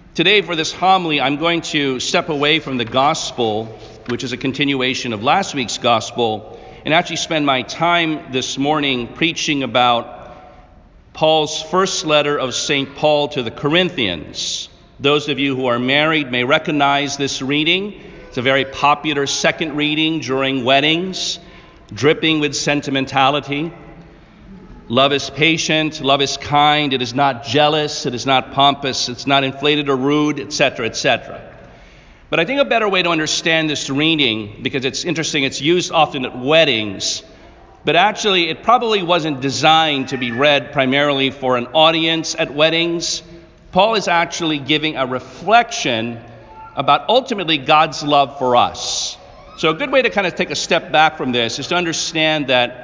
Today, for this homily, I'm going to step away from the gospel, which is a continuation of last week's gospel, and actually spend my time this morning preaching about Paul's first letter of St. Paul to the Corinthians. Those of you who are married may recognize this reading. It's a very popular second reading during weddings, dripping with sentimentality. Love is patient, love is kind, it is not jealous, it is not pompous, it's not inflated or rude, etc., etc. But I think a better way to understand this reading, because it's interesting, it's used often at weddings, but actually it probably wasn't designed to be read primarily for an audience at weddings. Paul is actually giving a reflection about ultimately God's love for us. So a good way to kind of take a step back from this is to understand that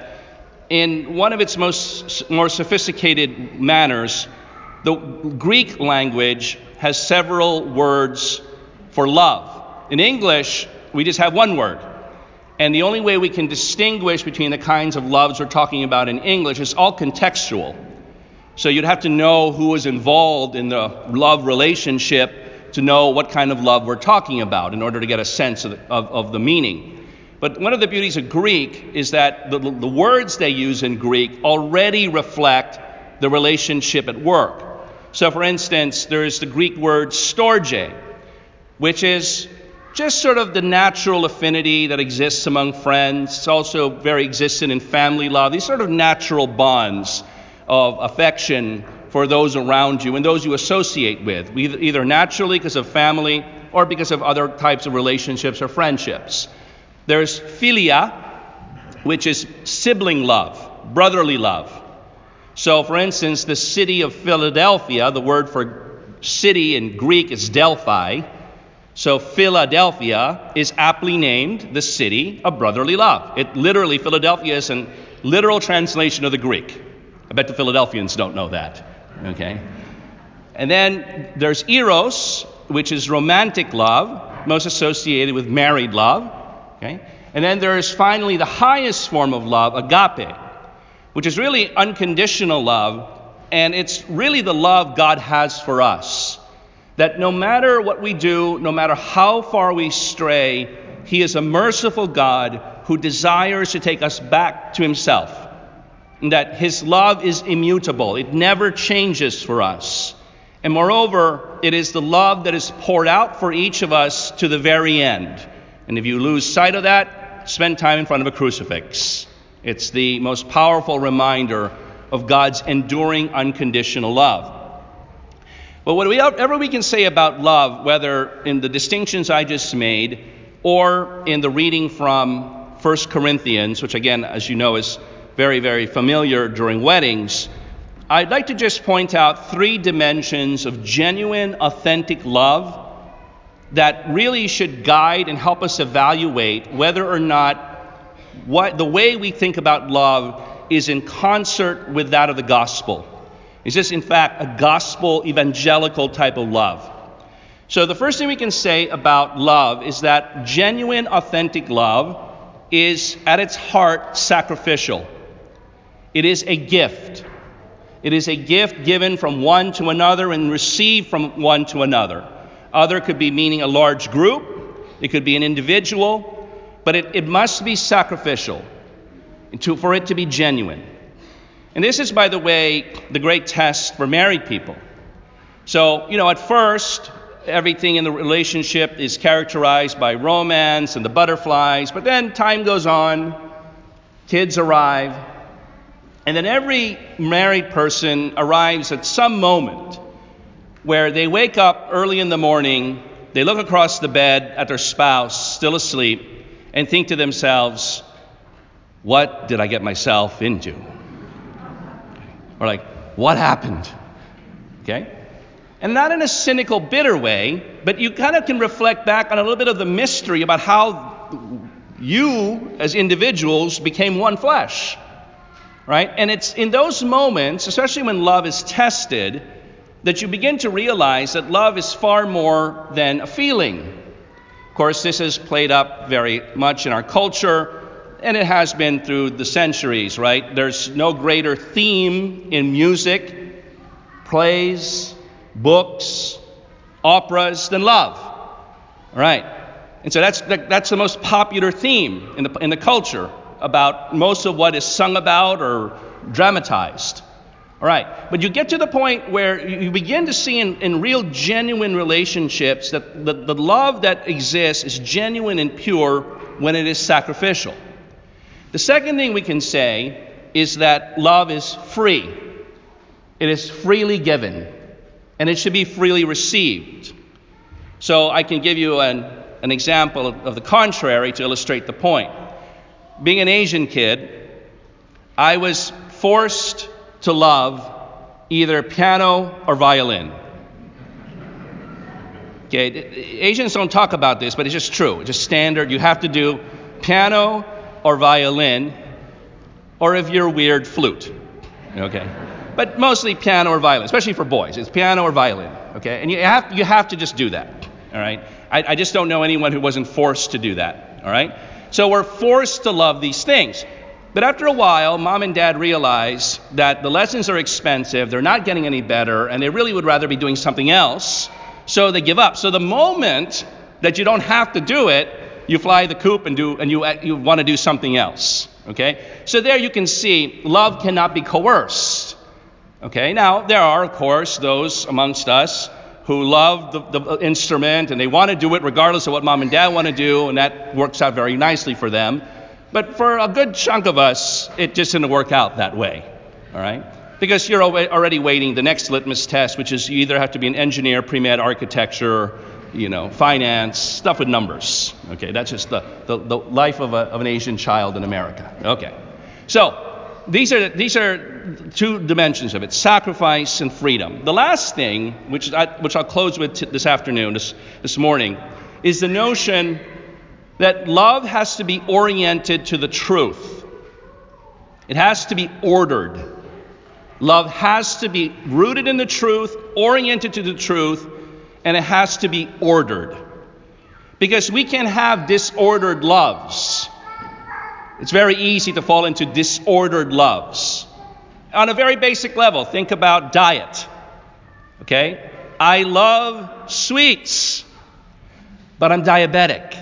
in one of its more sophisticated manners, the Greek language has several words for love. In English, we just have one word. And the only way we can distinguish between the kinds of loves we're talking about in English is all contextual. So you'd have to know who is involved in the love relationship to know what kind of love we're talking about in order to get a sense of the meaning. But one of the beauties of Greek is that the words they use in Greek already reflect the relationship at work. So for instance, there's the Greek word storge, which is just sort of the natural affinity that exists among friends. It's also very existent in family love. These sort of natural bonds of affection for those around you and those you associate with, either naturally because of family or because of other types of relationships or friendships. There's philia, which is sibling love, brotherly love. So, for instance, the city of Philadelphia, the word for city in Greek is Delphi. So Philadelphia is aptly named the city of brotherly love. Philadelphia is a literal translation of the Greek. I bet the Philadelphians don't know that. Okay. And then there's eros, which is romantic love, most associated with married love. Okay? And then there is finally the highest form of love, agape, which is really unconditional love, and it's really the love God has for us. That no matter what we do, no matter how far we stray, He is a merciful God who desires to take us back to Himself. And that His love is immutable. It never changes for us. And moreover, it is the love that is poured out for each of us to the very end. And if you lose sight of that, spend time in front of a crucifix. It's the most powerful reminder of God's enduring unconditional love. But whatever we can say about love, whether in the distinctions I just made or in the reading from 1 Corinthians, which again, as you know, is very, very familiar during weddings, I'd like to just point out three dimensions of genuine, authentic love that really should guide and help us evaluate whether or not the way we think about love is in concert with that of the gospel. Is this, in fact, a gospel evangelical type of love? So the first thing we can say about love is that genuine, authentic love is, at its heart, sacrificial. It is a gift. It is a gift given from one to another and received from one to another. Other could be meaning a large group. It could be an individual. But it must be sacrificial for it to be genuine. And this is, by the way, the great test for married people. So, at first, everything in the relationship is characterized by romance and the butterflies. But then time goes on. Kids arrive. And then every married person arrives at some moment where they wake up early in the morning, they look across the bed at their spouse, still asleep, and think to themselves, what did I get myself into? Or like, what happened? Okay? And not in a cynical, bitter way, but you kind of can reflect back on a little bit of the mystery about how you, as individuals, became one flesh. Right? And it's in those moments, especially when love is tested, that you begin to realize that love is far more than a feeling. Of course, this is played up very much in our culture, and it has been through the centuries, right? There's no greater theme in music, plays, books, operas than love. All right. And so that's the most popular theme in the culture about most of what is sung about or dramatized. All right. But you get to the point where you begin to see in real genuine relationships that the love that exists is genuine and pure when it is sacrificial. The second thing we can say is that love is free. It is freely given, and it should be freely received. So I can give you an example of the contrary to illustrate the point. Being an Asian kid, I was forced to love either piano or violin. Okay, Asians don't talk about this, but it's just true. It's just standard. You have to do piano or violin, or if you're weird, flute. Okay, but mostly piano or violin, especially for boys. It's piano or violin. Okay, and you have to just do that. All right, I just don't know anyone who wasn't forced to do that. All right, so we're forced to love these things. But after a while, mom and dad realize that the lessons are expensive, they're not getting any better, and they really would rather be doing something else, so they give up. So the moment that you don't have to do it, you fly the coop and you want to do something else. Okay? So there you can see love cannot be coerced. Okay? Now, there are, of course, those amongst us who love the instrument and they want to do it regardless of what mom and dad want to do, and that works out very nicely for them. But for a good chunk of us, it just didn't work out that way. All right? Because you're already waiting the next litmus test, which is you either have to be an engineer, pre-med architecture, finance, stuff with numbers. Okay, that's just the life of an Asian child in America. Okay, so these are two dimensions of it: sacrifice and freedom. The last thing, which I'll close with this afternoon, this morning, is the notion that love has to be oriented to the truth. It has to be ordered. Love has to be rooted in the truth, oriented to the truth, and it has to be ordered. Because we can have disordered loves. It's very easy to fall into disordered loves. On a very basic level, think about diet. Okay? I love sweets, but I'm diabetic.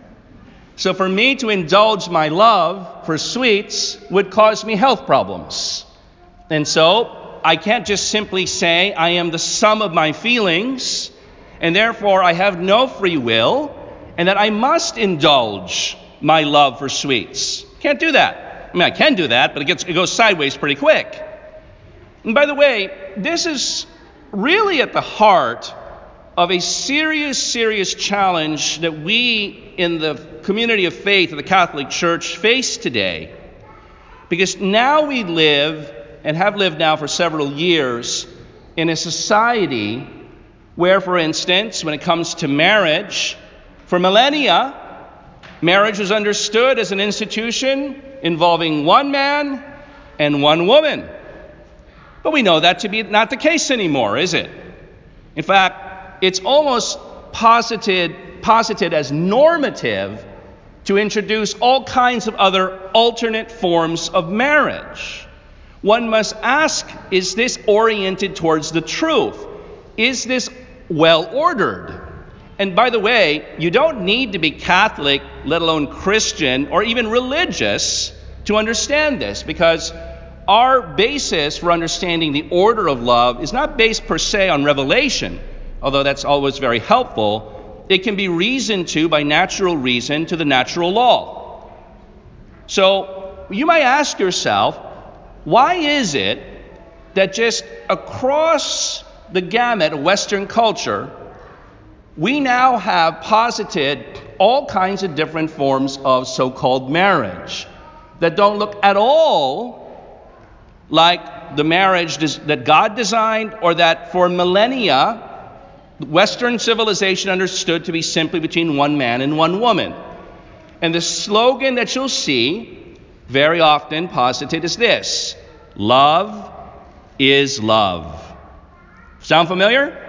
So for me to indulge my love for sweets would cause me health problems. And so I can't just simply say I am the sum of my feelings, and therefore I have no free will, and that I must indulge my love for sweets. Can't do that. I mean, I can do that, but it goes sideways pretty quick. And by the way, this is really at the heart of a serious challenge that we in the community of faith of the Catholic Church face today. Because now we live, and have lived now for several years, in a society where, for instance, when it comes to marriage, for millennia, marriage was understood as an institution involving one man and one woman. But we know that to be not the case anymore, is it? In fact, it's almost posited as normative to introduce all kinds of other alternate forms of marriage. One must ask, is this oriented towards the truth? Is this well ordered? And by the way, you don't need to be Catholic, let alone Christian, or even religious to understand this, because our basis for understanding the order of love is not based per se on revelation, although that's always very helpful. It can be reasoned to by natural reason to the natural law. So you might ask yourself, why is it that just across the gamut of Western culture, we now have posited all kinds of different forms of so-called marriage that don't look at all like the marriage that God designed, or that for millennia Western civilization understood to be simply between one man and one woman. And the slogan that you'll see very often posited is this: love is love. Sound familiar?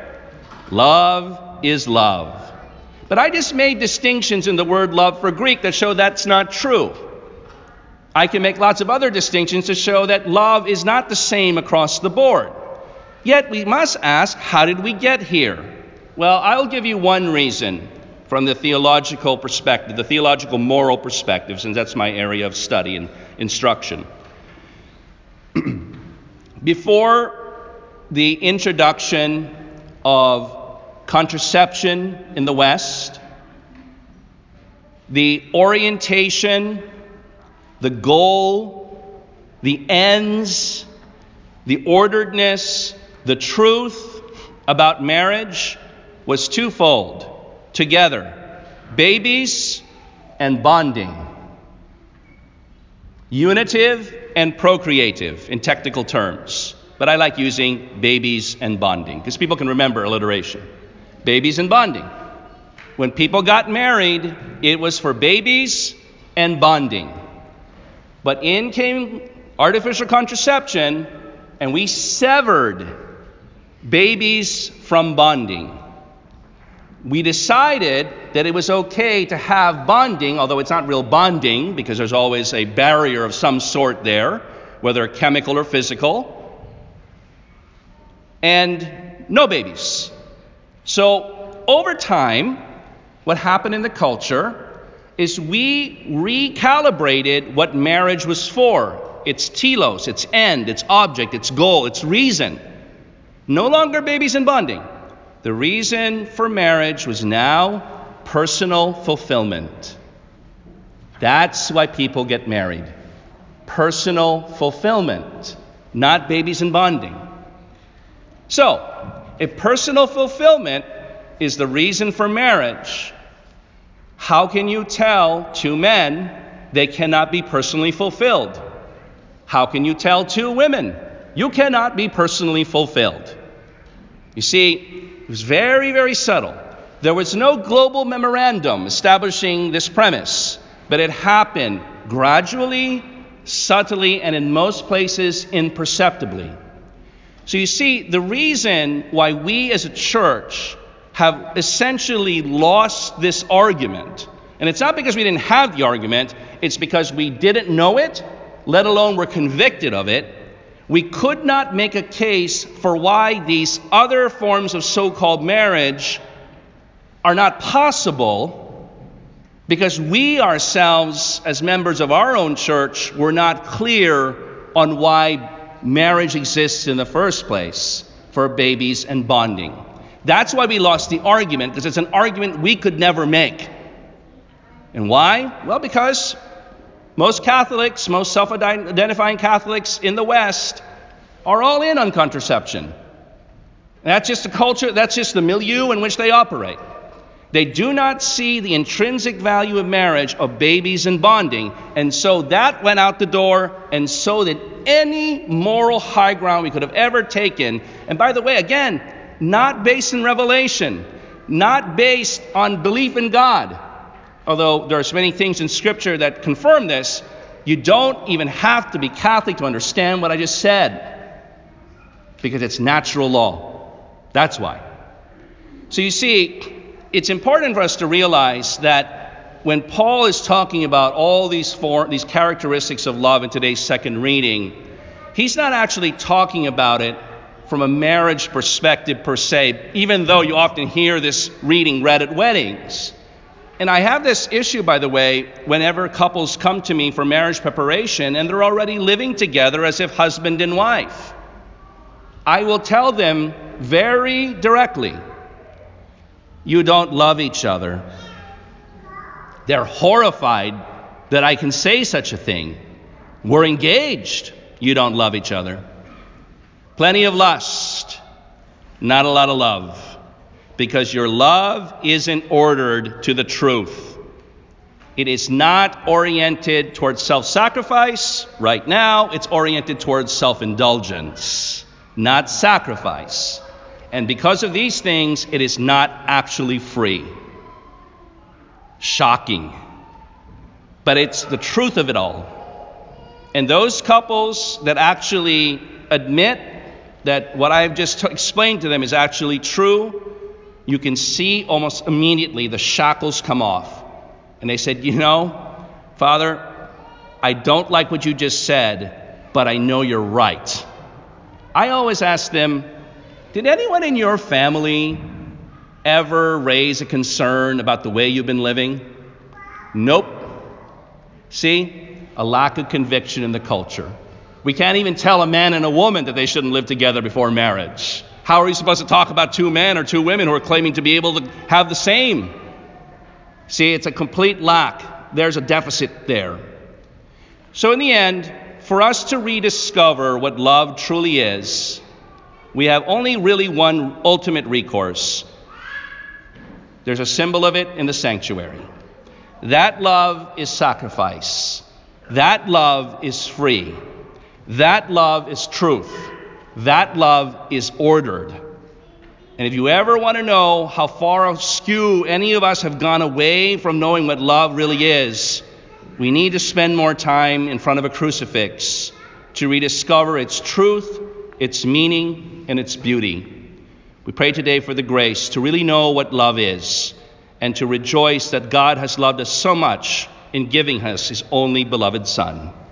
Love is love. But I just made distinctions in the word love for Greek that show that's not true. I can make lots of other distinctions to show that love is not the same across the board. Yet we must ask, how did we get here? Well, I'll give you one reason from the theological perspective, the theological moral perspective, since that's my area of study and instruction. Before the introduction of contraception in the West, the orientation, the goal, the ends, the orderedness, the truth about marriage was twofold: together, babies and bonding. Unitive and procreative in technical terms. But I like using babies and bonding because people can remember alliteration. Babies and bonding. When people got married, it was for babies and bonding. But in came artificial contraception, and we severed babies from bonding. We decided that it was okay to have bonding, although it's not real bonding because there's always a barrier of some sort there, whether chemical or physical, and no babies. So over time, what happened in the culture is we recalibrated what marriage was for. Its telos, its end, its object, its goal, its reason. No longer babies and bonding. The reason for marriage was now personal fulfillment. That's why people get married. Personal fulfillment, not babies and bonding. So, if personal fulfillment is the reason for marriage, how can you tell two men they cannot be personally fulfilled? How can you tell two women you cannot be personally fulfilled? You see, it was very, very subtle. There was no global memorandum establishing this premise, but it happened gradually, subtly, and in most places imperceptibly. So you see, the reason why we as a church have essentially lost this argument, and it's not because we didn't have the argument, it's because we didn't know it, let alone were convicted of it. We could not make a case for why these other forms of so-called marriage are not possible, because we ourselves, as members of our own church, were not clear on why marriage exists in the first place for babies and bonding. That's why we lost the argument, because it's an argument we could never make. And why? Well, because most Catholics, most self-identifying Catholics in the West are all in on contraception. And that's just the culture, that's just the milieu in which they operate. They do not see the intrinsic value of marriage, of babies and bonding, and so that went out the door, and so did any moral high ground we could have ever taken. And by the way, again, not based in revelation, not based on belief in God. Although there's many things in Scripture that confirm this, you don't even have to be Catholic to understand what I just said, because it's natural law. That's why. So you see, it's important for us to realize that when Paul is talking about all these characteristics of love in today's second reading, he's not actually talking about it from a marriage perspective per se, even though you often hear this reading read at weddings. And I have this issue, by the way, whenever couples come to me for marriage preparation and they're already living together as if husband and wife. I will tell them very directly, you don't love each other. They're horrified that I can say such a thing. We're engaged. You don't love each other. Plenty of lust, not a lot of love. Because your love isn't ordered to the truth. It is not oriented towards self-sacrifice. Right now, it's oriented towards self-indulgence, not sacrifice. And because of these things, it is not actually free. Shocking. But it's the truth of it all. And those couples that actually admit that what I've just explained to them is actually true, you can see almost immediately the shackles come off. And they said, Father, I don't like what you just said, but I know you're right. I always ask them, did anyone in your family ever raise a concern about the way you've been living? Nope. See? A lack of conviction in the culture. We can't even tell a man and a woman that they shouldn't live together before marriage. How are you supposed to talk about two men or two women who are claiming to be able to have the same? See, it's a complete lack. There's a deficit there. So in the end, for us to rediscover what love truly is, we have only really one ultimate recourse. There's a symbol of it in the sanctuary. That love is sacrifice. That love is free. That love is truth. That love is ordered. And if you ever want to know how far askew any of us have gone away from knowing what love really is, we need to spend more time in front of a crucifix to rediscover its truth, its meaning, and its beauty. We pray today for the grace to really know what love is and to rejoice that God has loved us so much in giving us his only beloved Son.